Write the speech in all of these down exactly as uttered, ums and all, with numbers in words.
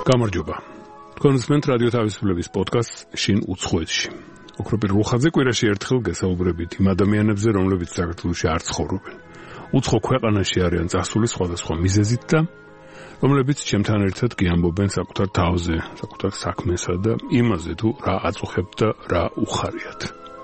გამარჯობა. თქვენსმენთ რადიო თავისუფლების პოდკასტს შინ უცხოეთში. ოქროპირ რუხაძე კვირაში ერთხელ გესაუბრებით იმ ადამიანებზე, რომლებიც საქართველოში არ ცხოვრობენ. უცხო ქვეყანაში არიან წასული სხვადასხვა მიზეზით და რომლებიც ჩემთან ერთად გიამბობენ საკუთარ თავზე, საკუთარ საქმესა და იმაზე თუ რა აწუხებთ და რა უხარიათ.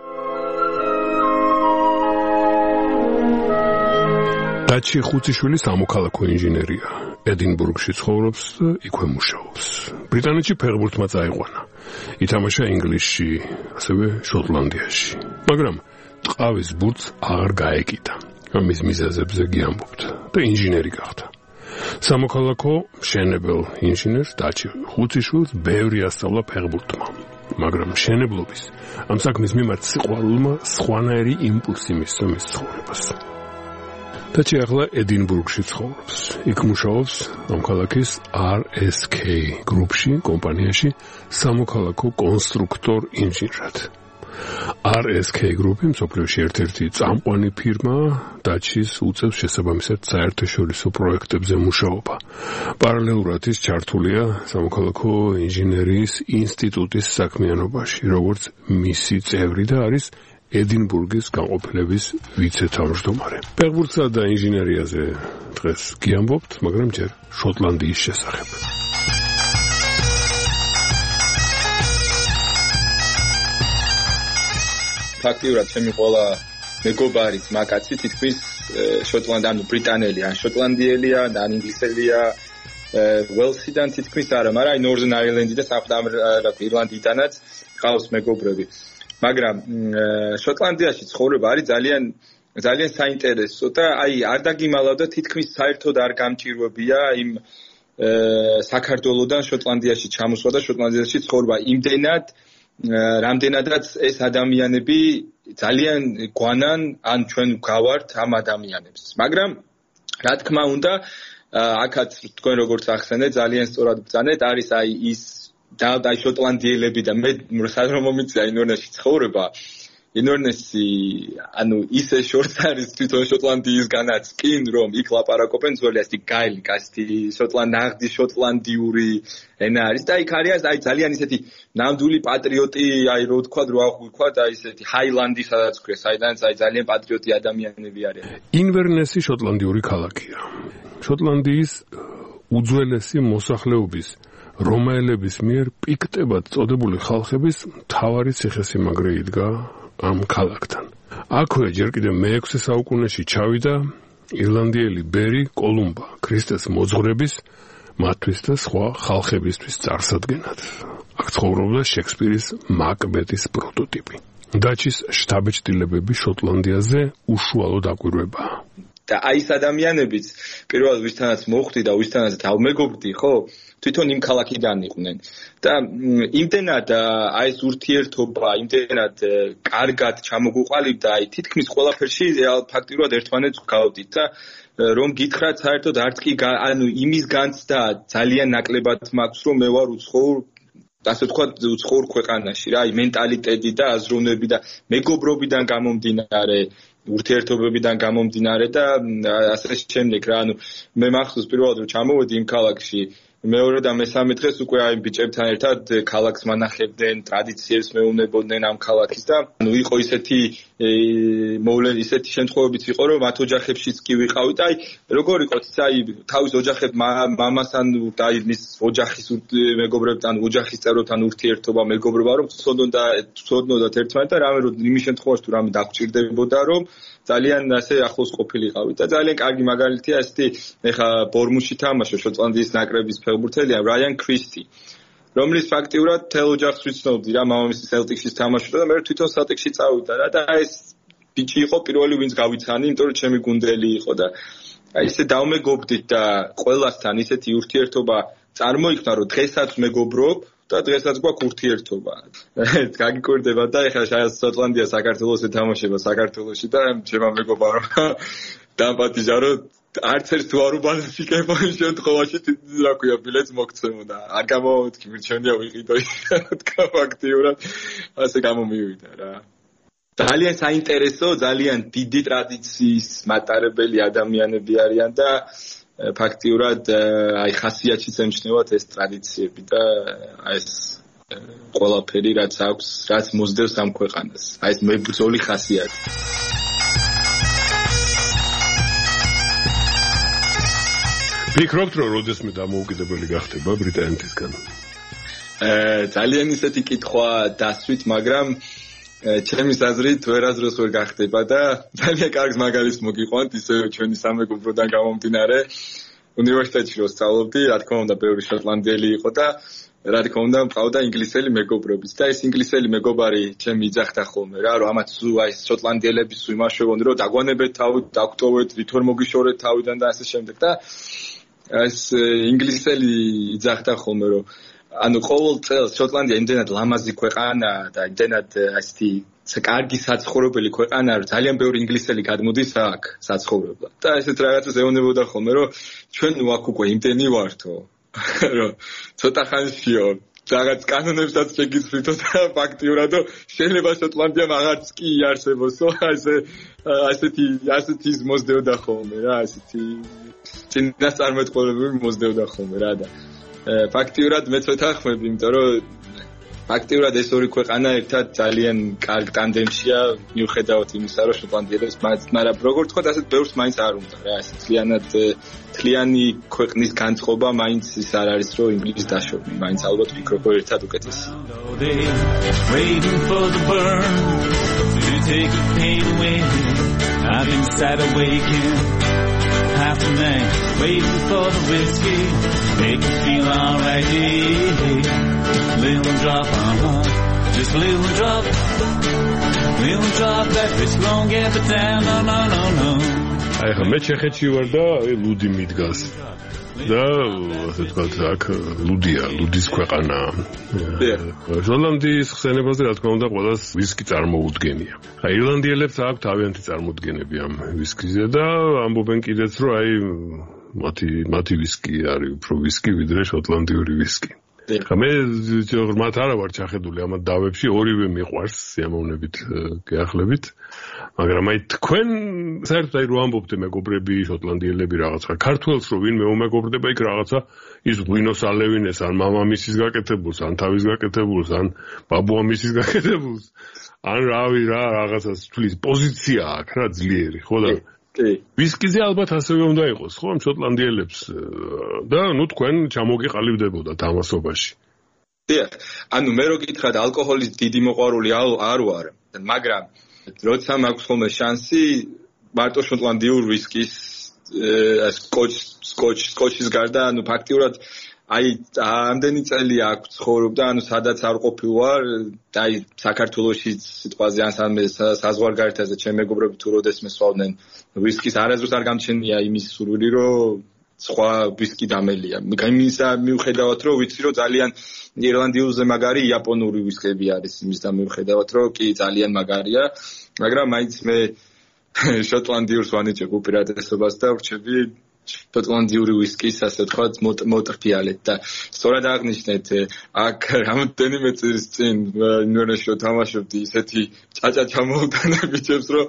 დაჩი ხუციშვილი სამოქალაქო ინჟინერია. ედინბურგში ცხოვრობს და იქვე მუშაობს. ბრიტანეთში ფეხბურთმა წაიყვანა. ითამაშა ინგლისში, ასევე შოტლანდიაში. მაგრამ ტყავის ბურთს აღარ გაეკიდა. ამის მიზეზებზე გიამბობთ და ინჟინერი გახდა. სამოქალაქო მშენებელ ინჟინერს დაჩი ხუციშვილს ბევრი ასწავლა ფეხბურთმა. მაგრამ მშენებლობის ამ საქმის მიმართ სიყვარულმა სხვანაირი იმპულსი მისცა მის ცხოვრებას. დაჩი ახლა ედინბურგში ცხოვრობს. იქ მუშაობს ამ ქალაქის R S K გრუპში, კომპანიაში სამოქალაქო კონსტრუქტორ ინჟინრად. R S K გრუპი მსოფლიოში ერთ-ერთი წამყვანი ფირმაა, დაჩის უწევს შესაბამისად საერთაშორისო პროექტებზე მუშაობა. პარალელურად ის ჩართულია სამოქალაქო ინჟინერიის ინსტიტუტის საქმიანობაში, როგორც მისი წევრი და არის ედინბურგის განყოფილების ვიცე-თავმჯდომარე. ფეხბურთსა და ინჟინერიაზე დღეს გიამბობთ, მაგრამ ჯერ შოტლანდიის შესახებ. ფაქტიურად ჩემი ყველა მეგობარი მაკაცი თითქმის შოტლანდ ანუ ბრიტანელი ან შოტლანდიელია და ან ინგლისელია ველსიდან თითქმის არა, მაგრამ აი ნორზერნ აილენდი და სამხრეთ ირლანდიიდანაც ყავს მეგობრები. მაგრამ შოტლანდიაში ცხოვრება არის ძალიან ძალიან საინტერესო და აი არ დაგიმალავდა თითქმის საერთოდ არ გამჭირვებია იმ საქართველოსდან შოტლანდიაში ჩამოსვა და შოტლანდიაში ცხოვრება. იმდენად რამდენადაც ეს ადამიანები ძალიან გვანან ან ჩვენ გავართ ამ ადამიანებს. მაგრამ რა თქმა უნდა აქაც თქვენ როგორც ახსენეთ ძალიან სწორად ბრძანეთ არის აი ის და აი შოტლანდიელები და მე სადღაც მომიწია ინორნესში ცხოვრება. ინორნესი ანუ ისე შორს არის თვითონ შოტლანდიისგანაც კინ რომ იქ ლაპარაკობენ ძველი ასეთი გაელი კასტი შოტლანდაღდი შოტლანდიური ენა არის და იქ არის აი ძალიან ისეთი ნამდვილი პატრიოტი აი რო ვთქვა რო აღვიქვა და ისეთი ჰაილანდი სადაც ქვია საიდანაც აი ძალიან პატრიოტი ადამიანები არიან. ინვერნესი შოტლანდიური ქალაქია. შოტლანდიის უძველესი მოსახლეობის რომაელების მიერ პიქტებად წოდებული ხალხების მთავარი ციხესიმაგრე იდგა ამ ქალაქთან. აქვე ჯერ კიდევ მეექვსე საუკუნეში ჩავიდა ირლანდიელი ბერი კოლუმბა, ქრისტეს მოძღვრების, მათთვის და სხვა ხალხებისთვის წარსადგენად. აქ ცხოვრობდა შექსპირის მაკბეთის პროტოტიპი. დაჩის შთაბეჭდილებები შოტლანდიაზე უშუალო დაკვირვებაა. და აი ეს ადამიანებიც პირველად ვისთანაც მოხვდი და ვისთანაც დავმეგობრდი, ხო? თვითონ იმ ქალაქიდან იყვნენ და იმდენად აი ეს ურთიერთობა იმდენად კარგად ჩამოგუყალიბდა აი თითქმის ყველაფერში ფაქტიურად ერთმანეთს გავდით და რომ გითხრათ საერთოდ არც კი ანუ იმის განცდა ძალიან ნაკლებად მაქვს რომ მე ვარ უცხოურ ასე ვთქვათ უცხოურ ქვეყანაში რა აი მენტალიტეტი და აზროვნები და მეგობრობიდან გამომდინარე ურთიერთობებიდან გამომდინარე და ასე შემდეგ რა ანუ მე მახსოვს პირველად რომ ჩამოვედი იმ ქალაქში მეორე და მესამე დღეს უკვე აი ბიჭებთან ერთად ქალაქს მანახებდნენ, ტრადიციებს მეუბნებოდნენ ამ ქალაქის და ანუ იყო ისეთი მოვლენ ისეთი შემთხვევებიც იყო რომ მათ ოჯახებშიც კი ვიყავით და აი როგორ იყო აი თავის ოჯახებ მამასთან და აი მის ოჯახის მეგობრებთან, ოჯახის წევრებთან ურთიერთობა, მეგობრობა რომ ცოდნოდა ცოდნოდათ ერთმანეთს და რამე რომ იმის შემთხვევაში თუ რამე დაგჭირდებოდა რომ ძალიან ასე ახლოს ყოფილიყავით და ძალიან კარგი მაგალითია ასეთი ეხა ბორმუში თამაშო შოტლანდიის ნაკრების ფეხბურთელია რაიან კრისტი რომლის ფაქტიურად თელ ოჯახს ვიცნობდი რა მამამისი სელტიკსის თამაშობდა და მე თვითონ სელტიკსში წავიდა რა და ეს ბიჭი იყო პირველი ვინც გავიცანი იმიტომ რომ ჩემი გუნდელი იყო და აი ესე დავმეგობრდით და ყველასთან ისეთი ურთიერთობა წარმოიქმნა რომ დღესაც მეგობრობ და დღესაც გვაქვს ურთიერთობა. გაგიკვირდება და ეხლა შოტლანდია საქართველოს ეთამაშება საქართველოში და შემა მეგობარო დამპატიჟა რომ არც ერთ თუ არ უბანებიკება იმ შემთხვევაში რა ქვია ბილეთს მოგცემოდა. არ გამოვთქი მირჩენია ვიყიდო თქვა ფაქტიურად ასე გამომივიდა რა. ძალიან საინტერესო, ძალიან დიდი ტრადიციის მატარებელი ადამიანები არიან და ფაქტიურად აი ხასიათშიც ემჩნევათ ეს ტრადიციები და აი ეს ყველაფერი რაც აქვს, რაც მოსდევს ამ ქვეყანას. აი ეს მებრძოლი ხასიათი. ფიქრობთ, რომ როდესმე დამოუკიდებელი გახდება ბრიტანეთისგან? აა ძალიან ისეთი კითხვა დასვით, მაგრამ ჩემი აზრით ვერასდროს ვერ გახდება და ძალიან კარგ მაგალითს მოგიყვანთ ისე ჩვენი სამეგობროდან გამომდინარე უნივერსიტეტში რო სწავლობდი, რა თქმა უნდა, ბევრი შოტლანდიელი იყო და რა თქმა უნდა, მყავდა ინგლისელი მეგობრებიც და ეს ინგლისელი მეგობარი ჩემი იძახდა ხოლმე რა, რომ ამათ სულ აი შოტლანდიელები სულ იმაშოვონ, რომ დაგვანებეთ თავი, დაგტოვეთ, ვითომ მოგიშორეთ თავიდან და ასე შემდეგ და ეს ინგლისელი იძახდა ხოლმე, რომ ანუ ყოველ წელს შოტლანდია იმდენად ლამაზი ქვეყანა და იმდენად ასეთი კარგი საცხოვრებელი ქვეყანა, რომ ძალიან ბევრი ინგლისელი გადმოდის აქ საცხოვრებლად. და ესეთ რაღაცას ეუბნებოდა ხოლმე, რომ ჩვენ ნუ აქ უკვე იმდენი ვართო, რომ ცოტა ხანშიო რაღაც კანონებსაც შეგიცვლითო და ფაქტიურად შეიძლება შოტლანდიამ აღარც კი იარსებოსო, ასე ასეთი ასეთი ის მოსდევდა ხოლმე რა, ასეთი წინასწარმეტყველები მოსდევდა ხოლმე რა და ფაქტიურად მეც ვეთანხმები, იმიტომ რომ ფაქტიურად ეს ორი ქვეყანა ერთად ძალიან კარგ ტანდემშია, მიუხედავად იმისა, რომ შოტლანდიელებს მაინც, მაგრამ როგორ თქვა, ასეთ ბევრს მაინც არ უნდა რა, ეს ძალიანად თლიანი ქვეყნის განწყობა მაინც ის არ არის, რომ ინგლისს დაშოვი, მაინც ალბათ ვფიქრობ, რომ ერთად უკეთესი. Half the night, waiting for the whiskey, make you feel alright, yeah. Little drop, uh-huh, just a little drop, little drop, that whiskey won't get the down, no, no, no, no. აი ხა მე ჩეხეთში ვარ და ლუდი მიდგას და ასე ვთქვათ, აქ ლუდია, ლუდის ქვეყანაა. შოტლანდიის ხსენებაზე რა თქმა უნდა ყველას ვისკი წარმოუდგენია. აი ირლანდიელებს აქვს თავიანთი წარმოდგენები ამ ვისკიზე და ამბობენ კიდეც, რომ აი მათი მათი ვისკი არის უფრო ვისკი ვიდრე შოტლანდიური ვისკი. ხა მე მათ არა ვარ ჩახედული ამათ დავებში, ორივე მიყვარს სიამოვნებით გეახლებით. მაგრამ აი თქვენ საერთოდ აი რო ამბობთ მეგობრები შოტლანდიელები რაღაცა ქართველს რო ვინმე უმეგობრდება იქ რაღაცა ის ღვინოს ალევინეს ან მამამისის გაკეთებულს ან თავის გაკეთებულს ან ბაბუამისის გაკეთებულს ან რავი რა რაღაცას თulis პოზიცია აქვს რა ძლიერი ხო და კი ვისკიზე ალბათ ასევე უნდა იყოს ხო ამ შოტლანდიელებს და ნუ თქვენ ჩამოგიყალიბდებოდა თამასობაში დიახ ანუ მე რო გითხრათ ალკოჰოლის დიდი მოყვარული არ ვარ მაგრამ როცა მაქვს ხოლმე შანსი მარტო შოტლანდიურ ვისკის სკოჩ სკოჩ სკოჩის გარდა ანუ ფაქტიურად აი ამდენი წელი აქვს ცხოვრობდა ანუ სადაც არ ყოფილ ვარ აი საქართველოში სიტყვაზე ან საზღვარგარეთაზე ჩემ მეგობრები თუ როდესმე სვავდნენ ვისკის არასდროს არ გამჩენია იმის სურვილი რომ სხვა ვისკი დამელია იმისა მიუხედავად რომ ვიცი რომ ძალიან ირლანდიულზე მაგარი იაპონური ვისკები არის იმის და მიუხედავად რომ კი ძალიან მაგარია მაგრამ მაინც მე შოტლანდიურს ვანიჭებ უპირატესობას და ვრჩები შოტლანდიური ვისკის ასე ვთქვათ მოტრფიალეთ და სწორად აღნიშნეთ აქ რამდენიმე წლის წინ ინვერნეში თამაშობდი ისეთი ჭაჭა ჩამოვდანა ბიჭებს რომ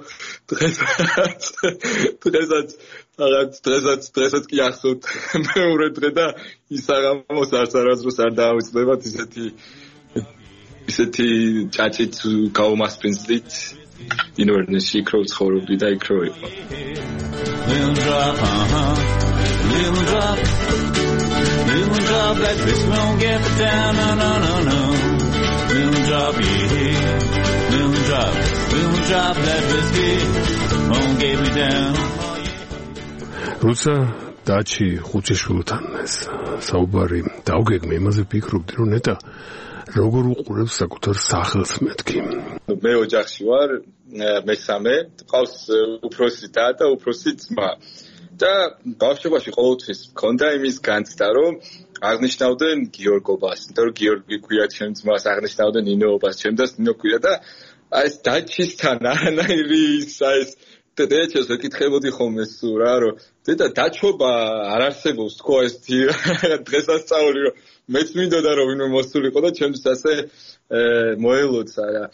დღესაც დღესაც რაღაც დღესაც დღესაც კი ახსოვთ მეორე დღე და ის აღამოს არც არასდროს არ დაავიწყდებათ ისეთი ისეთი ჭაჭით გავუმასპინძლით ინვერნეში იქ რო ცხოვრობდი და იქ რო იყო Little drop, uh-huh, little drop, little drop, that whiskey won't get me down, no, no, no, no. Little drop, yeah, little drop, little drop, that whiskey won't get me down. როცა დაჩი ხუცეშვილთან ეს საუბარი დავგეგმე, იმაზე ვფიქრობდი, რომ ნეტა როგორ უყურებს საკუთარ სახელს მეთქი. მე ოჯახში ვარ, მესამე, ყავს უფროსი და და უფროსი ძმა. და ბავშვობაში ყოველთვის მქონდა იმის განცდა, რომ აღნიშნავდნენ გიორგობას, იმიტომ რომ გიორგი ქვია ჩემ ძმას, აღნიშნავდნენ ნინოობას, ჩემ დას ნინო ქვია და აი ეს დაჩისთან არანაირი ის აი ეს დედაჩეს ვეკითხებოდი ხოლმე სულ რა, რომ დედა დაჩობა არ არსებობს თქო ეს დღესასწაული, რომ მეც მინდოდა რომ ვინმე მოსულიყო და ჩემთვის ასე მოელოცა რა.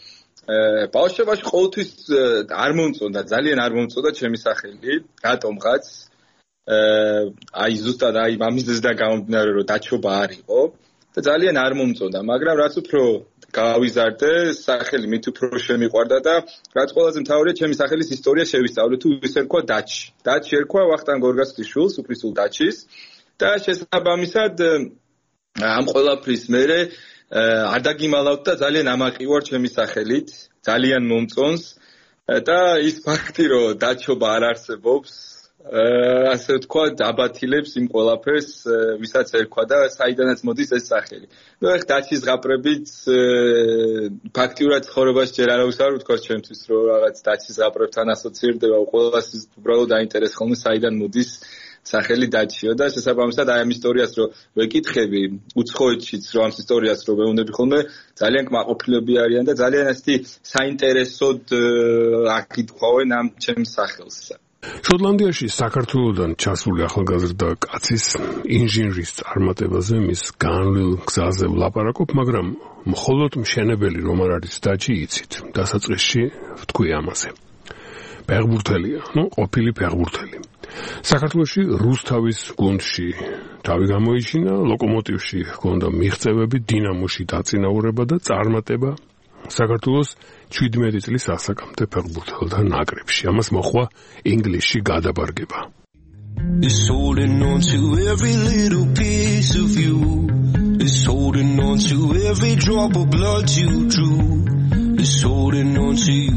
ბავშვობაში ყოველთვის არ მომწონდა, ძალიან არ მომწონდა ჩემი სახელი, რატომღაც. აი ზუსტად აი ამისდან გამომდინარე რომ დაჩობა არ იყო და ძალიან არ მომწონდა, მაგრამ რაც უფრო გავიზარდე, სახელი მით უფრო შემიყვარდა და რაც ყველაზე მთავარია, ჩემი სახელის ისტორია შევისწავლე თუ ის ერქვა დაჩი. დაჩი ერქვა ვახტანგ გორგასლის შვილს, უფლისწულ დაჩის და შესაბამისად ამ ყველაფრის მერე არ დაგიმალავთ და ძალიან ამაყი ვარ ჩემი სახელით, ძალიან მომწონს და ის ფაქტი რომ დაჩობა არ არსებობს ასე ვთქვა, დაბათილებს იმ ყველაფერს, ვისაც ერქვა და საიდანაც მოდის ეს სახელი. ნუ ეხ დაჩის ზღაპრებით ფაქტიურად ცხოვრებას ჯერ არავის არ უთქვას ჩემთვის, რომ რაღაც დაჩის ზღაპრებთან ასოცირდება, ყველას უბრალოდ აინტერესებს ხოლმე საიდან მოდის სახელი დაჩიო და შესაბამისად აი ამ ისტორიას რომ ვეკითხები, უცხოეთშიც რომ ამ ისტორიას რომ ვეუბნები ხოლმე, ძალიან კმაყოფილები არიან და ძალიან ასეთი საინტერესოდ აკითხავენ ამ ჩემს სახელს. შოტლანდიაში საქართველოდან ჩასული ახალგაზრდა კაცის ინჟინრის წარმატებაზე მის განვლილ გზაზე ვლაპარაკობ, მაგრამ მხოლოდ მშენებელი რომ არ არის დაჩი იცით. დასაწყისში ვთქვი ამაზე. ფეხბურთელია, ნუ ყოფილი ფეხბურთელი. საქართველოში რუსთავის გუნდში თავი გამოიჩინა, ლოკომოტივში ჰქონდა მიღწევები, დინამოში დაწინაურება და წარმატება საქართველოს შვიდმეტი წლის ასაკამდე ფეხბურთელთა ნაკრებში. ამას მოჰყვა ინგლისში გადაბარგება. It's holding on to every little piece of you. It's holding on to every drop of blood you drew. It's holding on to you.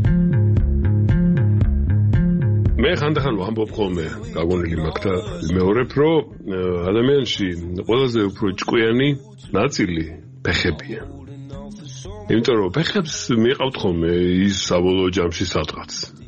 მე ხანდახან ვამბობ ხოლმე, გაგონილი მაქვს და მეორებ, რომ ადამიანში ყველაზე უფრო ჭკვიანი ნაწილი ფეხებია. იმიტომ რომ ფეხებს მიყავთ ხოლმე ის საბოლოო ჯამში სადღაც.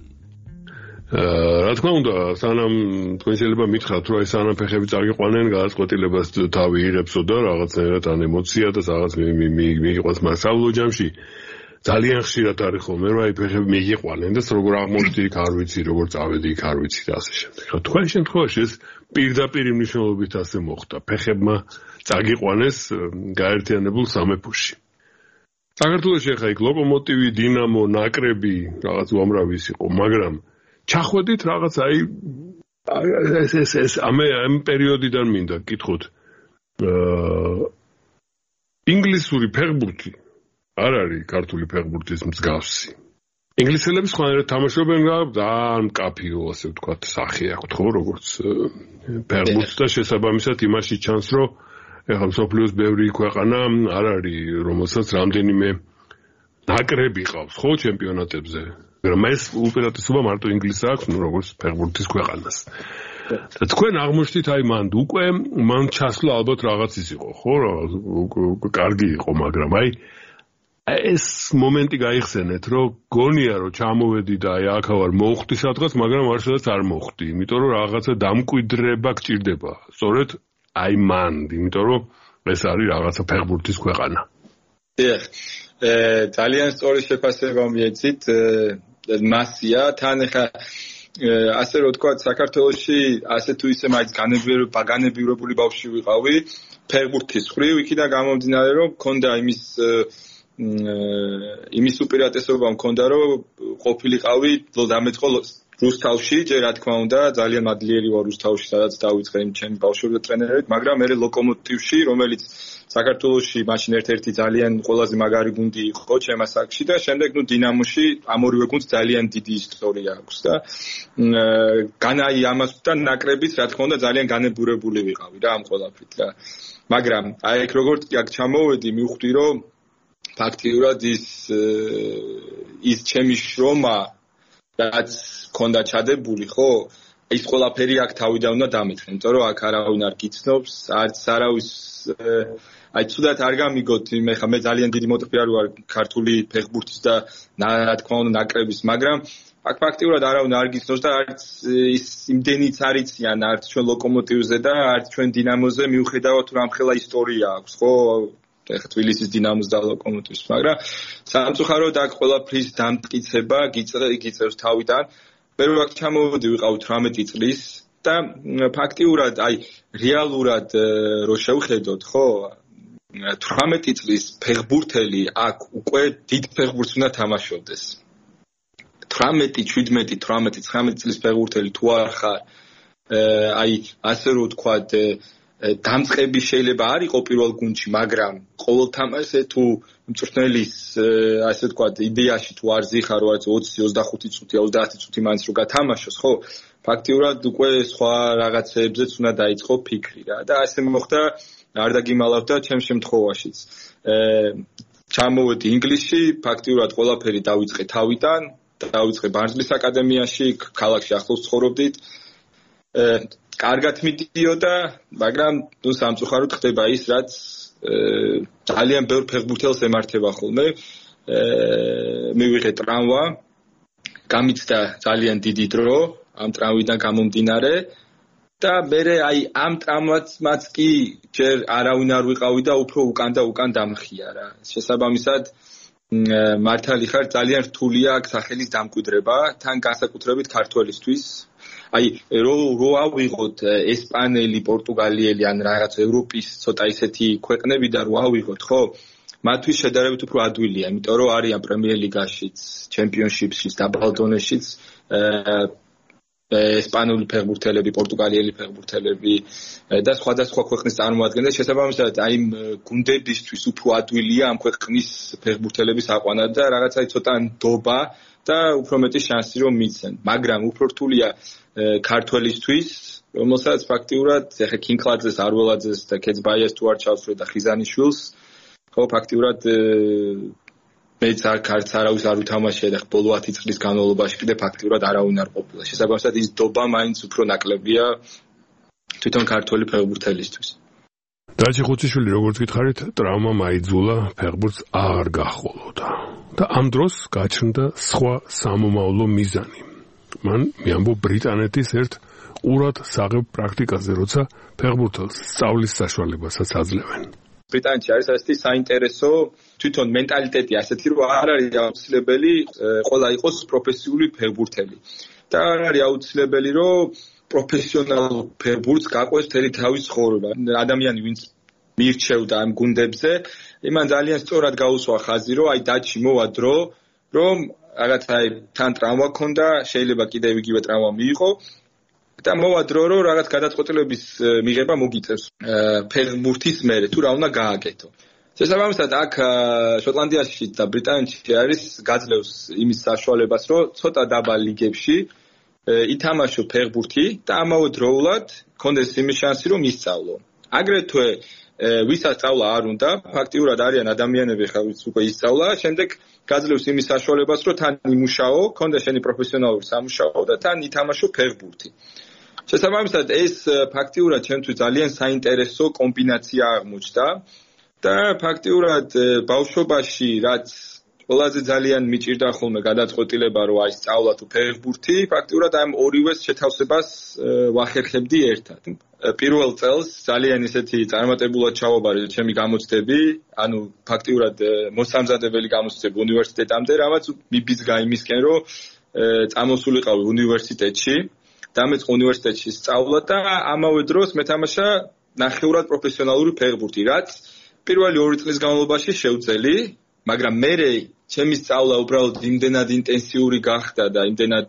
რა თქმა უნდა, სანამ თქვენ შეიძლება მითხრათ, რომ აი სანამ ფეხები წაგიყვანენ, გადაწყვეტილებას თავი იღებსო და რაღაცნაირად ან ემოცია და რაღაც მიიღოს, მაგრამ საბოლოო ჯამში ძალიან ხშირად არის ხოლმე, რომ აი ფეხები მიგიყვანენ და როგორ აღმოჩნდი იქ არ ვიცი, როგორ წავედი იქ არ ვიცი და ასე შემდეგ. რა თქვენ შემთხვევაში ეს პირდაპირ მნიშვნელობით ასე მოხდა. ფეხებმა წაგიყვანეს გაერთიანებულ სამეფოში. საქართველოში ახლა იქ ლოკომოტივი, დინამო, ნაკრები, რაღაც უამრავი ის იყო, მაგრამ ჩახვედით რაღაც აი ეს ეს ეს ამ ამ პერიოდიდან მინდა გკითხოთ. აა ინგლისური ფეხბურთი არ არის ქართული ფეხბურთის მსგავსი. ინგლისელები სხვანაირად თამაშობენ, ძალიან მკაფიო, ასე ვთქვათ, სახე აქვთ, ხო, როგორც ფეხბურთს და შესაბამისად იმაში ჩანს, რომ ეხლა მსოფლიოს ბევრი ქვეყანა არ არის, რომელსაც რამდენიმე ნაკრები ყავს, ხო, ჩემპიონატებზე. მაგრამ ეს უპირატესობა მარტო ინგლისს აქვს, ნუ როგორც ფეხბურთის ქვეყანას. და თქვენ აღმოჩნდით აი მანდ უკვე მან ჩასვლა ალბათ რაღაც ის იყო, ხო, კარგი იყო, მაგრამ აი ეს მომენტი გაიხსენეთ, რომ გონია რომ ჩამოვედი და აი აქ ვარ მოვხვდი სადღაც, მაგრამ არცერთ არ მოვხვდი, იმიტომ რომ რაღაცა დამკვიდრება გჭირდება. სწორედ აი მანდ, იმიტომ რომ ეს არის რაღაცა ფეხბურთის ქვეყანა. დიახ. ძალიან სწორი შეფასება მიეცით, მასია, თან ახლა ასე რომ თქვა, საქართველოში ასე თუ ისე მაინც განებივრებული ბავშვი ვიყავი, ფეხბურთის ხრივ, იქიდან გამომდინარე, რომ მქონდა იმის იმის უპირატესობა მქონდა, რომ ყოფილიყავი დამეწყო რუსთავში, ჯერ რა თქმა უნდა, ძალიან მადლიერი ვარ რუსთავში, სადაც დავიწყე იმ ჩემი ბავშვობრივი ტრენერებით, მაგრამ მე ლოკომოტივში, რომელიც საქართველოში მაშინ ერთ-ერთი ძალიან ყველაზე მაგარი გუნდი იყო ჩემ ასაკში და შემდეგ ნუ დინამოში ამ ორივე გუნდს ძალიან დიდი ისტორია აქვს და განაი ამასთან ნაკრებიც რა თქმა უნდა ძალიან განებურებული ვიყავი რა ამ ყველაფრით რა. მაგრამ აი ეგ როგორც აქ ჩამოვედი, მივხვდი რომ ფაქტიურად ის ის ჩემი შრომა რაც ქონდა ჩადებული, ხო? ის ყველაფერი აქ თავიდან უნდა დამეწყე, იმიტომ რომ აქ არავინ არ გიცნობს, არც არავის აი ცუდად არ გამიგოთ, მე ხა მე ძალიან დიდი მოწფე ვარ ქართული ფეხბურთის და რა თქმა უნდა ნაკრების, მაგრამ აქ ფაქტიურად არავინ არ გიცნობს და არც ის იმდენიც არ იციან არც ჩვენ ლოკომოტივზე და არც ჩვენ დინამოზე, მიუხედავად რომ ამხელა ისტორია აქვს, ხო? ეხლა თბილისის დინამოს და ლოკომოტივის, მაგრამ სამწუხაროდ აქ ყველაფრის დამტკიცება გიწევს თავიდან. მე რო აქ ჩამოვედი ვიყავ თვრამეტი წლის და ფაქტიურად აი რეალურად რო შევხედოთ, ხო, თვრამეტი წლის ფეხბურთელი აქ უკვე დიდ ფეხბურთს უნდა თამაშობდეს. თვრამეტი, შვიდმეტი, თვრამეტი, ცხრამეტი წლის ფეხბურთელი თუ არ ხარ აი ასე რომ ვთქვათ დამწყები შეიძლება არ იყო პირველ გუნდში, მაგრამ ყოველ თამაშზე თუ მწვრთნელის ასე ვთქვათ იდეაში თუ არ ზიხარ, რომ ოცი ოცდახუთი წუთი ოცდაათი წუთი მაინც რო გათამაშოს, ხო, ფაქტიურად უკვე სხვა რაღაცეებზეც უნდა დაიწყო ფიქრი რა და ასე მოხდა, არ დაგიმალავდა ჩემ შემთხვევაშიც. ჩამოვედი ინგლისში, ფაქტიურად ყველაფერი დავიწყე თავიდან, დავიწყე ბარნსლის აკადემიაში, ქალაქში ახლოს ცხოვრობდით. კარგად მიდიოდა, მაგრამ ნუ სამწუხაროდ ხდება ის, რაც ძალიან ბევრ ფეხბურთელს ემართება ხოლმე. მივიღე ტრამვა, გამიცდა ძალიან დიდი დრო ამ ტრამვიდან გამომდინარე და მე აი ამ ტრამვაც კი ჯერ არავინ არ ვიყავი და უფრო უკან და უკან დამხია რა. შესაბამისად მართალი ხარ, ძალიან რთულია აქ სახელის დამკვიდრება, თან განსაკუთრებით ქართველისთვის. აი რო რო ავიღოთ ესპანელი, პორტუგალიელი ან რაღაც ევროპის ცოტა ისეთი ქვეყნები და რო ავიღოთ, ხო? მათთვის შედარებით უფრო ადვილია, იმიტომ რომ არიან პრემიერ ლიგაშიც, ჩემპიონშიპშიც, დაბალ დონეშიც ესპანური ფეხბურთელები, პორტუგალიელი ფეხბურთელები და სხვადასხვა ქვეყნის წარმოადგენლები. შესაბამისად, აი გუნდებისთვის უფრო ადვილია ამ ქვეყნის ფეხბურთელების აყვანა და რაღაცა ცოტა ნდობა და უფრო მეტი შანსი რომ მიცენ. მაგრამ უფრო რთულია ქართველისთვის, რომელსაც ფაქტიურად ეხა კინკლაძეს, არველაძეს და კეცბაიას თუ არ ჩავსვრო და ხიზანიშვილს, ხო, ფაქტიურად მეც არ ქარც არავის არ უთამაშია და ბოლო ათი წლის განმავლობაში კიდე ფაქტიურად არავინ არ ყოფილა. შესაბამისად ის დობა მაინც უფრო ნაკლებია თვითონ ქართველი ფეხბურთელისთვის. დაჩი ხუციშვილი, როგორც გითხარით, ტრავმა მაიძულა, ფეხბურთს არ გაჰყოლოდა. და ამ დროს გაჩნდა სხვა სამომავლო მიზანი. მან მიამბო ბრიტანეთის ერთ ყურად საღებ პრაქტიკაზე, როცა ფეხბურთელს სწავლის საშუალებასაც აძლევენ. ბრიტანეთში არის ასეთი საინტერესო თვითონ მენტალიტეტი ასეთი, რომ არ არის აუცილებელი ყველა იყოს პროფესიული ფეხბურთელი. და არ არის აუცილებელი, რომ პროფესიონალურ ფეხბურთს გაყვეს მთელი თავის ცხოვრება. ადამიანი ვინც მირჩევდა ამ გუნდებზე, იმან ძალიან სწორად გაუსვა ხაზი, რომ აი დათში მოვა დრო, რომ რაღაცა აი თან ტრავმა ქონდა, შეიძლება კიდევ იგივე ტრავმა მიიღო და მოვა დრო, რომ რაღაც გადაწყვეტილების მიღება მოგიწევს ფეხბურთის მერე, თუ რა უნდა გააკეთო. შესაბამისად, აქ შოტლანდიაში და ბრიტანეთში არის გაძლევს იმის საშუალებას, რომ ცოტა დაბალ ლიგებში ითამაშო ფეხბურთი და ამავე დროულად კონდეს იმის შანსი, რომ ისწავლო. აგრეთვე ვისაც სწავლა არ უნდა, ფაქტიურად არიან ადამიანები, ხა ვიც უკვე ისწავლა, შემდეგ გაძლევს იმის საშუალებას, რომ თან იმუშაო, კონდეს შენი პროფესიონალური სამუშაო და თან ითამაშო ფეხბურთი. შესაბამისად, ეს ფაქტიურად ჩემთვის ძალიან საინტერესო კომბინაცია აღმოჩნდა და ფაქტიურად ბავშვობაში, რაც ყველაზე ძალიან მიჭირდა ხოლმე გადაწყვეტილება, რომ აი სწავლა თუ ფეხბურთი, ფაქტიურად ამ ორივეს შეთავსებას ვახერხებდი ერთად. პირველ წელს ძალიან ისეთი წარმატებულად ჩავაბარე ჩემი გამოცდები, ანუ ფაქტიურად მოსამზადებელი გამოცდები უნივერსიტეტამდე, რამაც მიბიძგა იმისკენ, რომ წამოსულიყავი უნივერსიტეტში, დამეწყო უნივერსიტეტში სწავლა და ამავე დროს მეთამაშა ნახევრად პროფესიონალური ფეხბურთი, რაც პირველი ორი წლის განმავლობაში შევძელი, მაგრამ მერე ჩემი სწავლა უბრალოდ იმდენად ინტენსიური გახდა და იმდენად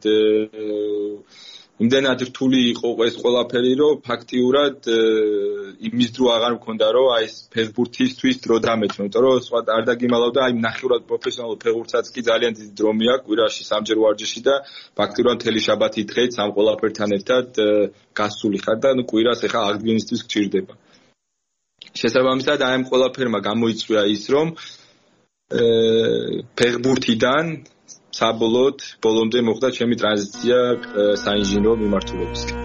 იმდენად რთული იყო ეს ყველაფერი, რომ ფაქტიურად იმის დრო აღარ მქონდა, რომ აი ეს ფეხბურთისთვის დრო დამეჭმო, იმიტომ რომ სხვა არ დაგიმალავდა, აი ნახევრად პროფესიონალურ ფეხბურთსაც კი ძალიან დიდი დრო მეაქვს, კვირაში სამჯერ ვარჯიში და ფაქტიურად მთელი შაბათი დღეც ამ ყველაფერთან ერთად გასული ხარ და ნუ კვირას ეხა აღდგენისთვის გჭირდება. შესაბამისად, აი ამ ყველაფერმა გამოიწვია ის, რომ ფეხბურთიდან საბოლოოდ ბოლომდე მოხდა ჩემი ტრანზიცია საინჟინრო მიმართულებისკენ.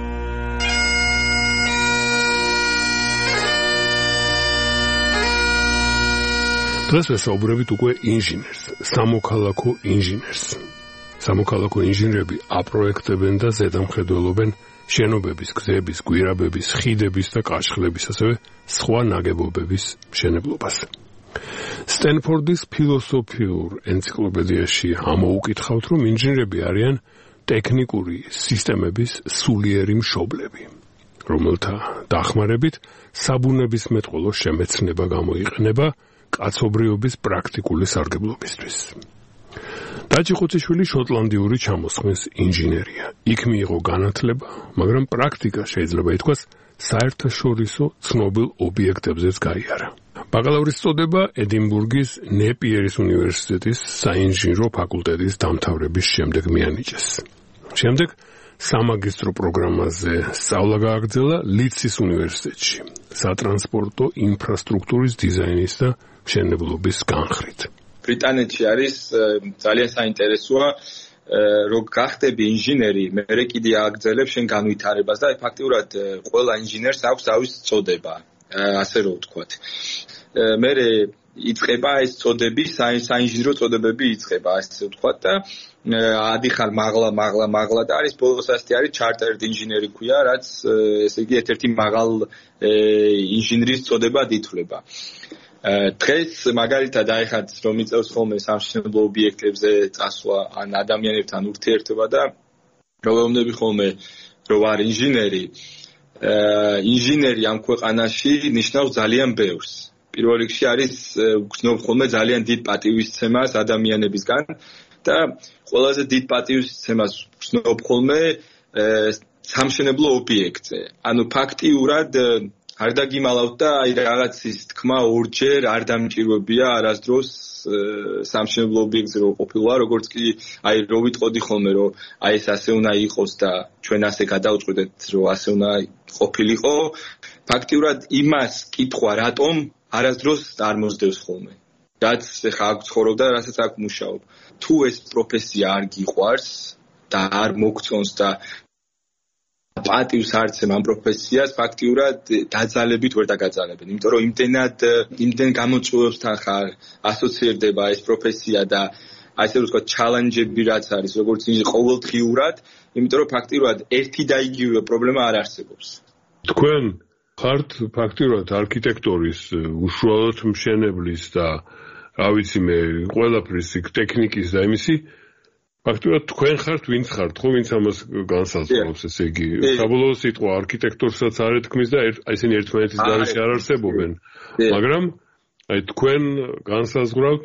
დღეს ვესაუბრებით უკვე ინჟინერს, სამოქალაქო ინჟინერს. სამოქალაქო ინჟინრები აპროექტებენ და ზედამხედველობენ შენობების, გზების, გვირაბების, ხიდების და კაშხლების, ასევე სხვა ნაგებობების მშენებლობას. სტენფორდის ფილოსოფიურ ენციკლოპედიაში ამოუკითხავთ, რომ ინჟინრები არიან ტექნიკური სისტემების სულიერი მშობლები, რომელთა დახმარებით საბუნებისმეტყველო შემეცნება გამოიყენება კაცობრიობის პრაქტიკული სარგებლობისთვის. დაჩი ხუციშვილი შოტლანდიური ჩამოსხმის ინჟინერია. იქ მიიღო განათლება, მაგრამ პრაქტიკა შეიძლება ითქვას საერთაშორისო ცნობილ ობიექტებზეც გაიარა. ბაკალავრის წოდება ედინბურგის ნეპიერის უნივერსიტეტის საინჟინრო ფაკულტეტის დამთავრების შემდეგ მიანიჭეს. შემდეგ სამაგისტრო პროგრამაზე სწავლა გააგრძელა ლიცის უნივერსიტეტში, სატრანსპორტო ინფრასტრუქტურის დიზაინის და მშენებლობის განხრით. ბრიტანეთში არის ძალიან საინტერესოა, რომ გახდები ინჟინერი, მე კიდე აგრძელებ შენ განვითარებას და ფაქტიურად ყველა ინჟინერს აქვს თავის წოდება, ასე რომ ვთქვათ. მე იწყება ეს წოდები, საინჟინრო წოდებები იწყება, ასე ვთქვათ და ადიხარ მაღლა, მაღლა, მაღლა და არის ბოლოს ასეთი არის ჩარტერდ ინჟინერი ქვია, რაც ესე იგი ერთ-ერთი მაღალ ინჟინრის წოდებად ითვლება. დღეს მაგალითად აიხად რომ იწევს ხოლმე სამშენებლო ობიექტებზე წასვლა ან ადამიანებთან ურთიერთობა და პრობლემები ხოლმე რომ არ ინჟინერი ინჟინერი ამ ქვეყანაში ნიშნავს ძალიან ბევრს. პირველ რიგში არის გრძნობ ხოლმე ძალიან დიდ პატივისცემას ადამიანებისგან და ყველაზე დიდ პატივისცემას გრძნობ ხოლმე სამშენებლო ობიექტზე. ანუ ფაქტიურად არ დაგიმალავთ და აი რაღაცის თქმა ორჯერ არ დამჭირვებია არასდროს სამშენებლო ობიექტზე რო ყოფილა, როგორც კი აი რო ვიტყოდი ხოლმე რომ აი ეს ასე უნდა იყოს და ჩვენ ასე გადავწყვეტეთ რომ ასე უნდა ყოფილიყო, ფაქტიურად იმას კითხვა რატომ არასდროს არ მოსდევს ხოლმე. რაც ხა აქ ცხოვრობ და რასაც აქ მუშაობ. თუ ეს პროფესია არ გიყვარს და არ მოგწონს და პატივს არცემ ამ პროფესიას, ფაქტიურად დაძალებით ვერ დაგაძალებენ. იმიტომ რომ იმდენად იმდენ გამოწვევებთან ხარ ასოცირდება ეს პროფესია და ასე რომ ვთქვათ, ჩალენჯები რაც არის, როგორც ყოველდღიურად, იმიტომ რომ ფაქტიურად ერთი და იგივე პრობლემა არ არსებობს. თქვენ ხართ ფაქტიურად არქიტექტორის, უშუალოდ მშენებლის და რა ვიცი მე, ყველაფრის ტექნიკის და იმისი ფაქტიურად თქვენ ხართ, ვინც ხართ, ხო, ვინც ამას განსაზღვრავს, ესე იგი, საბოლოო სიტყვა არქიტექტორსაც არ ეთქმის და ესენი ერთმანეთის გარეშე არ არსებობენ. მაგრამ აი თქვენ განსაზღვრავთ,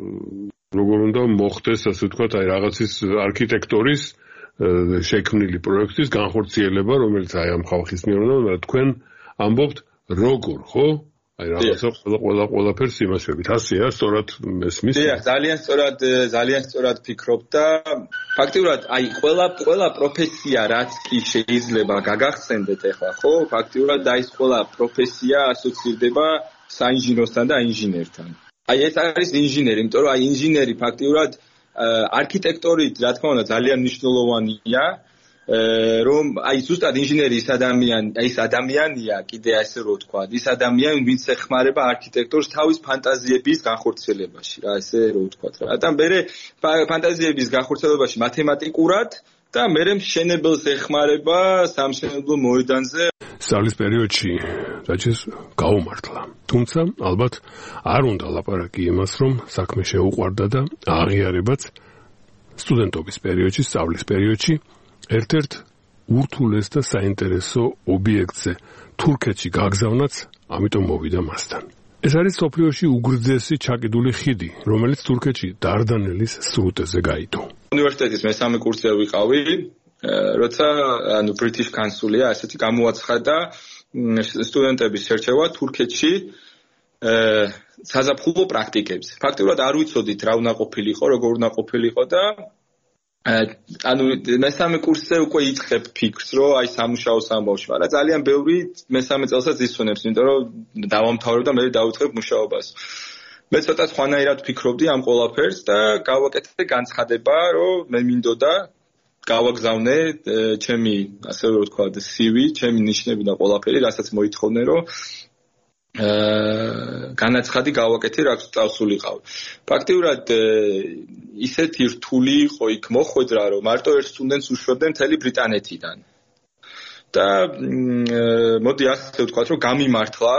როგორ უნდა მოხდეს, ასე ვთქვათ, აი რაღაცის არქიტექტორის შექმნილი პროექტის განხორციელება, რომელიც აი ამ ხალხის მიერ უნდა, თქვენ ამბობთ როგორ, ხო? აი რაღაცა ყველა ყველაფერს იმასებით. ასეა, სწორად მესმის. დიახ, ძალიან სწორად, ძალიან სწორად ფიქრობ და ფაქტიურად აი ყველა ყველა პროფესია რაც კი შეიძლება გაგახსენდეთ ახლა, ხო? ფაქტიურად აი ეს ყველა პროფესია ასოცირდება საინჟინროსთან და ინჟინერთან. აი ეს არის ინჟინერი, იმიტომ რომ აი ინჟინერი ფაქტიურად არქიტექტორით, რა თქმა უნდა, ძალიან მნიშვნელოვანია. რომ აი ზუსტად ინჟინერი ის ადამიანი, აი ეს ადამიანია, კიდე ასე რომ ვთქვა, ის ადამიანი, ვინც ეხმარება არქიტექტორს თავის ფანტაზიების განხორციელებაში, რა ესე რომ ვთქვა რა. და მე ფანტაზიების განხორციელებაში მათემატიკურად და მე მშენებელს ეხმარება სამშენებლო მოედანზე. სწავლის პერიოდში დაჩეს გაუმართლა. თუმცა ალბათ არ უნდა ლაპარაკი იმას, რომ საქმე შეუყვარდა და აღიარებაც სტუდენტობის პერიოდში, სწავლის პერიოდში ერთ-ერთ ურთულეს და საინტერესო ობიექტზე თურქეთში გაგზავნაც, ამიტომ მოვიდა მასთან. ეს არის სოფლიოში უგრძესი ჩაკიდული ხიდი, რომელიც თურქეთში დარდანელის სრუტეზე გაიდო. უნივერსიტეტის მესამე კურსზე ვიყავი, როცა ანუ British Council-ია ასეთი გამოაცხადა სტუდენტების შერჩევა თურქეთში საზაფხულო პრაქტიკებზე. ფაქტობრივად არ ვიცოდით რა უნდა ყოფილიყო, როგორ უნდა ყოფილიყო და ანუ მესამე კურსზე უკვე იწყებ ფიქრს, რომ აი სამუშაოს ამბავში ვარ. ძალიან ბევრი მესამე წელსაც ისვენებს, იმიტომ რომ დავამთავრებ და მე დავიწყებ მუშაობას. მე ცოტა სხვანაირად ფიქრობდი ამ ყველაფერს და გავაკეთე განცხადება, რომ მე მინდოდა გავაგზავნე ჩემი, ასე რომ ვთქვა, C V, ჩემი ნიშნები და ყველაფერი, რასაც მოითხოვდნენ, რომ აა განაცხადი გავაკეთე, რაც წავსულიყავ. ფაქტიურად ისეთი რთული იყო იქ მოხვედრა, რომ მარტო ერთ სტუდენტს უშვებდნენ მთელი ბრიტანეთიდან. და მოდი ასე ვთქვათ, რომ გამიმართლა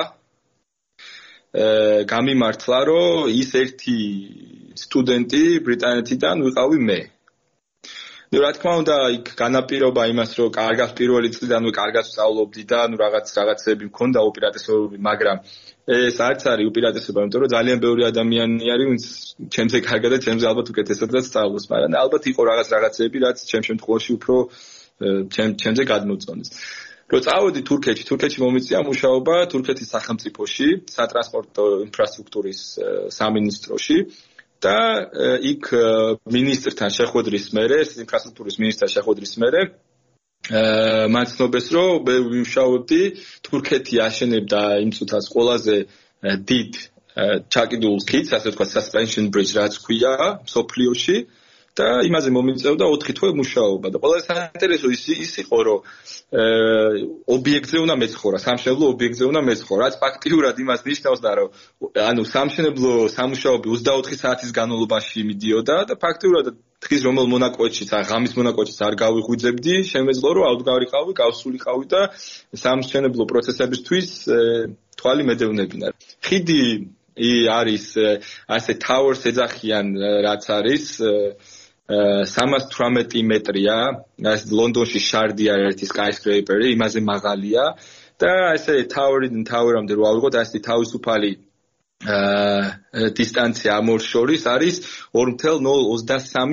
აა გამიმართლა, რომ ის ერთი სტუდენტი ბრიტანეთიდან ვიყავი მე. ნუ რა თქმა უნდა, იქ განაპირობა იმას, რომ კარგად პირველი წლიდანვე კარგად სწავლობდი და ნუ რაღაც რაღაცები მქონდა უპირატესობები, მაგრამ ეს არც არის უპირატესობა, იმიტომ რომ ძალიან ბევრი ადამიანი არის, ვინც ჩემზე კარგად და ჩემზე ალბათ უკეთესადაც სწავლობს, მაგრამ ალბათ იყო რაღაც რაღაცები, რაც ჩემ შემთხვევაში უფრო ჩემ ჩემზე გადმოწონეს. რომ წავედი თურქეთში, თურქეთში მომიწია მუშაობა თურქეთის სახელმწიფოში, სატრანსპორტო ინფრასტრუქტურის სამინისტროში და იქ მინისტრთან შეხვედრის მერე, ინფრასტრუქტურის მინისტრთან შეხვედრის მერე მან ცნობას, რომ მე ვიმუშაობდი თურქეთი აშენებდა იმ წუთას ყველაზე დიდ ჩაკიდულ ხიდს, ასე ვთქვათ, suspension bridge რაც ქვია სოფლიოში და იმაზე მომიწევდა ოთხი თვე მუშაობა და ყველაზე საინტერესო ის ის იყო, რომ ობიექტზე უნდა მეცხოვრა, სამშენებლო ობიექტზე უნდა მეცხოვრა, რაც ფაქტიურად იმას ნიშნავს და რომ ანუ სამშენებლო სამუშაოები ოცდაოთხი საათის განმავლობაში მიდიოდა და ფაქტიურად დღის რომელ მონაკვეთშიც, ღამის მონაკვეთშიც არ გავიღვიძებდი, შემეძლო რომ ავდგარიყავი, გავსულიყავი და სამშენებლო პროცესებისთვის თვალი მედევნებინა. ხიდი არის ასე towers ეძახიან, რაც არის სამას თვრამეტი მეტრია, ეს ლონდონში შარდია ერთი skyscraper-ი, იმაზე მაღალია და ესე tower-დან tower-ამდე რო ავიღოთ, ასე თავისუფალი აა დისტანცია ამ ორ შორის არის ორი ათეული ნული ოცდასამი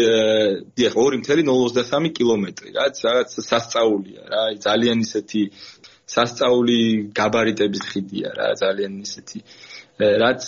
კილომეტრი, რაც რაღაც სასწაულია რა, ძალიან ისეთი სასწაული გაბარიტების ხიდია რა, ძალიან ისეთი რაც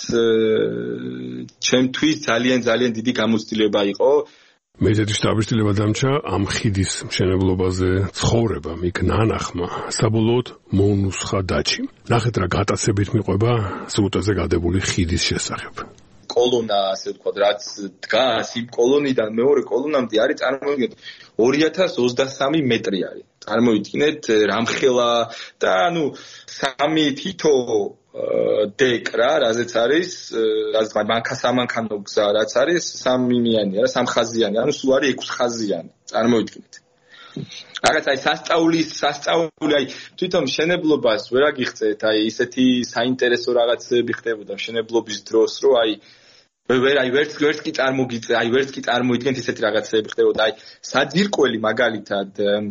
ჩემთვის ძალიან ძალიან დიდი გამოცდილება იყო. მეზეთი შთაბეჭდილება დამჭა ამ ხიდის მშენებლობაზე ცხოვრებამ იქ ნანახმა, საბოლოოდ მოუნუსხა დაჩი. ნახეთ რა გატაცებით მიყვება სრუტეზე გადებული ხიდის შესახებ. კოლონა, ასე ვთქვათ, რაც დგას იმ კოლონიდან მეორე კოლონამდე არის წარმოიდგინეთ ორი ათას ოცდასამი მეტრი არის. წარმოიდგინეთ რამხელა და ანუ სამი თითო დეკრა, რაზეც არის, რაც მანქანო გზა, რაც არის სამიმიანი, რა სამხაზიანი, ანუ სულ არის ექვსხაზიანი. წარმოიდგინეთ. რაღაც აი სასწაულის, სასწაული აი თვითონ მშენებლობას ვერ აგიხსენეთ, აი ისეთი საინტერესო რაღაცები ხდებოდა მშენებლობის დროს, რომ აი ვერ აი ვერც ვერც კი წარმოგიწე, აი ვერც კი წარმოიდგენთ ისეთი რაღაცები ხდებოდა, აი საძირკველი მაგალითად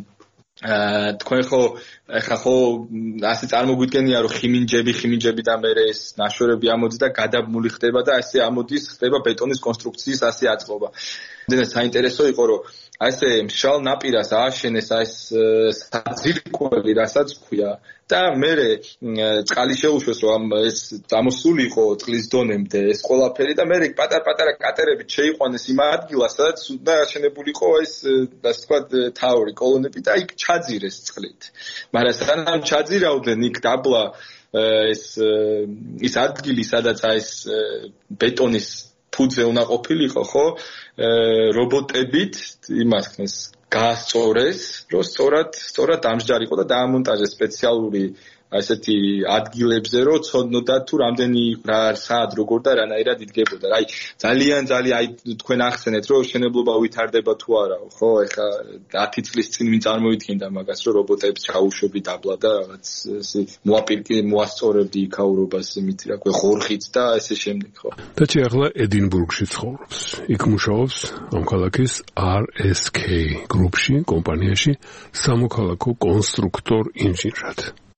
აა თქვენ ხო ახლა ხო ასე წარმოგვიდგენია რომ ხიმინჯები ხიმინჯები და მე ეს ნაშორები ამოდის და გადაბმული ხდება და ასე ამოდის ხდება ბეტონის კონსტრუქციის ასე აწყობა. და საინტერესო იყო რომ ასე მშრალ ნაპირას ააშენეს ეს საძირკველი, რასაც ქვია და მე წყალი შეუშვეს რომ ეს დამოსულიყო წყლის დონემდე ეს ყველაფერი და მე პატარ-პატარა კატერებით შეიყვანეს იმ ადგილას, სადაც უნდა აშენებულიყო ეს ასე ვთქვათ თავი, კოლონები და იქ ჩაძირეს წყლით. მაგრამ სანამ ჩაძირავდნენ იქ დაბლა ეს ის ადგილი, სადაც ეს ბეტონის ფუძე უნდა ყოფილიყო, ხო? რობოტებით იმას ხნეს გაასწორეს, რომ სწორად სწორად დამსჯარიყო და დაამონტაჟეს სპეციალური ასეთი ადგილებზე, რომ ცოდნოდა თუ რამდენი რა საათ როგორ და რანაირად იდგებოდა. აი ძალიან ძალიან აი თქვენ ახსენეთ, რომ შენებლობა ვითარდება თუ არა, ხო? ეხლა ათი წლის წინ ვინ წარმოიდგენდა მაგას, რომ რობოტებს ჩაუშვები დაბლა და რაღაც ესე მოაპირკე მოასწორებდი იქაურობას იმით, რა ქვია, ხორხით და ესე შემდეგ, ხო? და ჩი ახლა ედინბურგში ცხოვრობს. იქ მუშაობს ამ ქალაქის R S K გრუპში, კომპანიაში, სამოქალაქო კონსტრუქტორ ინჟინრად.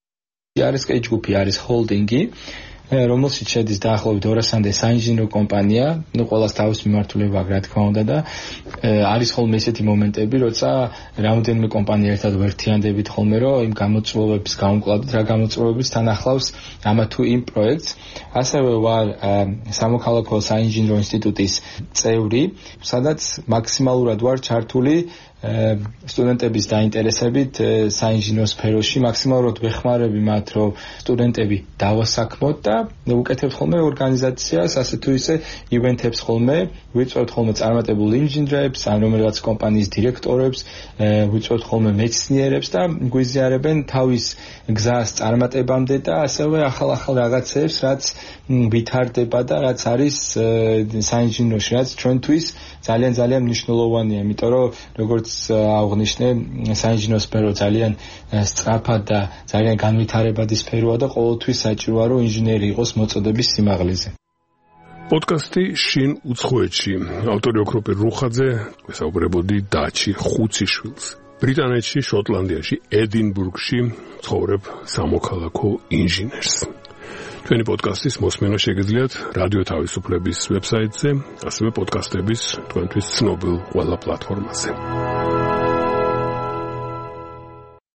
R S K ჯგუფი არის ჰოლდინგი, რომელშიც შედის დაახლოებით ორასამდე საინჟინრო კომპანია, ну ყველას თავის მიმართულება აქვს, რა თქმა უნდა და არის ხოლმე ესეთი მომენტები, როცა რამდენიმე კომპანია ერთად ვერთიანდებით ხოლმე, რომ იმ გამოწვევების გავუმკლავდით, რა გამოწვევების თან ახლავს ამა თუ იმ პროექტს. ასევე ვარ სამოქალაქო საინჟინრო ინსტიტუტის წევრი, სადაც მაქსიმალურად ვარ ჩართული სტუდენტების დაინტერესებით საინჟინრო სფეროში, მაქსიმალურად ვეხმარები მათ, რომ სტუდენტები დავასაქმოთ და უკეთებთ ხოლმე ორგანიზაციას, ასე თუ ისე ივენთებს ხოლმე, ვიწვევთ ხოლმე წარმატებულ ინჟინრებს, ან რომელიღაც კომპანიის დირექტორებს, ვიწვევთ ხოლმე მეცნიერებს და გვიზიარებენ თავის გზას წარმატებამდე და ასევე ახალ-ახალ რაღაცებს, რაც ვითარდება და რაც არის საინჟინროში, რაც ჩვენთვის ძალიან ძალიან მნიშვნელოვანია, იმიტომ რომ როგორც აღნიშნე, საინჟინრო სფერო ძალიან სწრაფად და ძალიან განვითარებადი სფეროა და ყოველთვის საჭიროა, რომ ინჟინერი იყოს მოწოდების სიმაღლეზე. პოდკასტი შინ უცხოეთში. ავტორი ოქროპირ რუხაძე, ვესაუბრებოდი დაჩი ხუციშვილს. ბრიტანეთში, შოტლანდიაში, ედინბურგში ცხოვრებ სამოქალაქო ინჟინერს. ჩვენი პოდკასტის მოსმენა შეგიძლიათ რადიო თავისუფლების ვებსაიტზე, ასევე პოდკასტების თქვენთვის ცნობილ ყველა პლატფორმაზე.